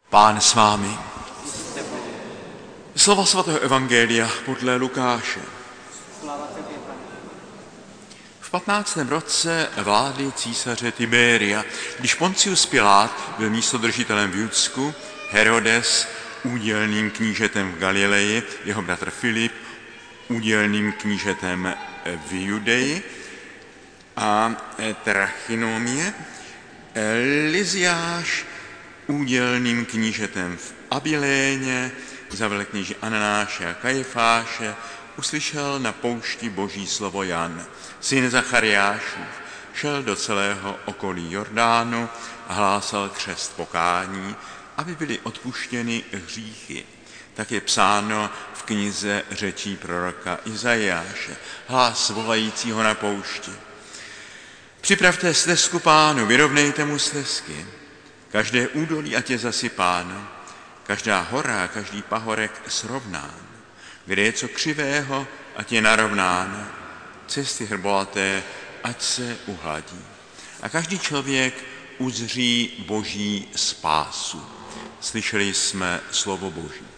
Pán s vámi. Slova svatého evangelia podle Lukáše. V 15. roce vlády císaře Tiberia, když Poncius Pilát byl místodržitelem v Judsku, Herodes údělným knížetem v Galileji, jeho bratr Filip údělným knížetem v Judeji a Trachinomie, Liziáš údělným knížetem v Abiléně, za velekněži Ananáše a Kajfáše, uslyšel na poušti Boží slovo Jan, syn Zachariášův, šel do celého okolí Jordánu a hlásal křest pokání, aby byly odpuštěny hříchy. Tak je psáno v knize řečí proroka Izajáše, hlas volajícího na poušti. Připravte stezku Pánu, vyrovnejte mu stezky. Každé údolí ať je zasypáno, každá hora a každý pahorek srovnán. Kde je co křivého, ať je narovnáno, cesty hrbolaté, ať se uhladí. A každý člověk uzří Boží spásu. Slyšeli jsme slovo Boží.